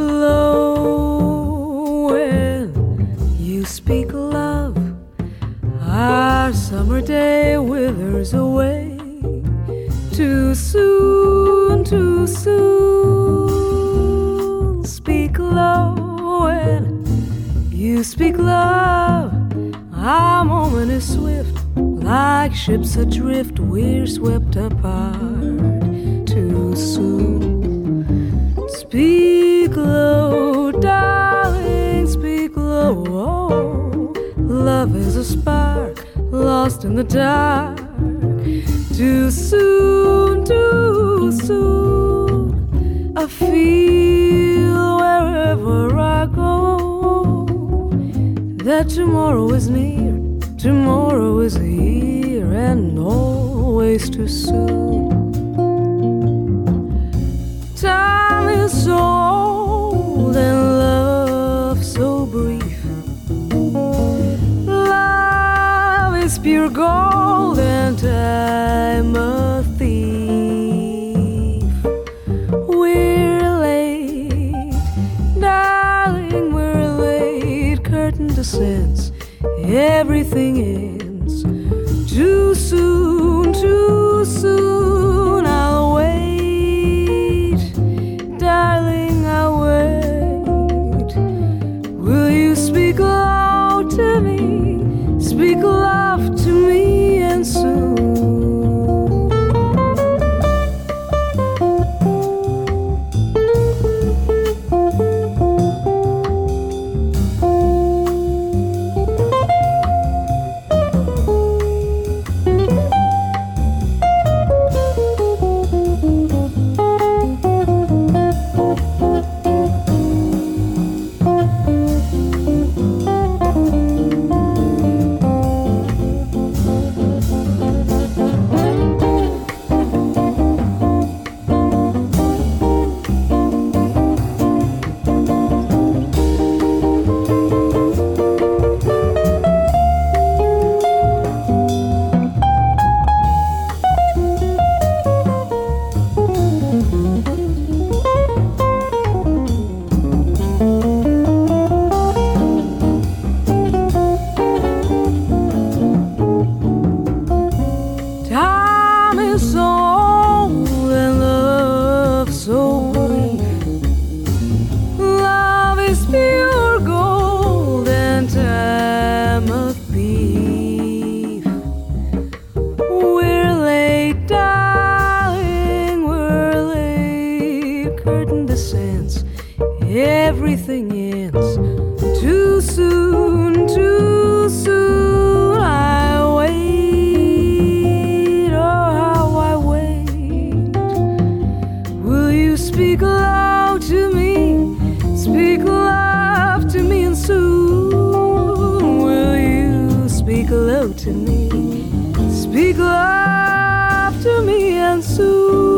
low when you speak love. Our summer day withers away too soon, too soon. Speak low when you speak love. Our moment is swift, like ships adrift. We're swept apart too soon. Speak low, darling, speak low. Oh, love is a spark lost in the dark. Too soon, too soon. I feel wherever I go that tomorrow is near, tomorrow is here, and always too soon. Time is so old and love so brief. Love is pure gold and time a thief. We're late, darling, we're late. Curtain descends, everything ends. Too soon, too soon. I'll wait, darling, I'll wait. Will you speak loud to me? Speak love to me, and soon. Time is so old and love so brief. Love is pure gold and time a thief. We're late, darling, we're late. Curtain descends, everything ends. Too soon, too soon. I wait, oh how I wait. Will you speak loud to me? Speak love to me, and soon. Will you speak low to me? Speak love to me, and soon.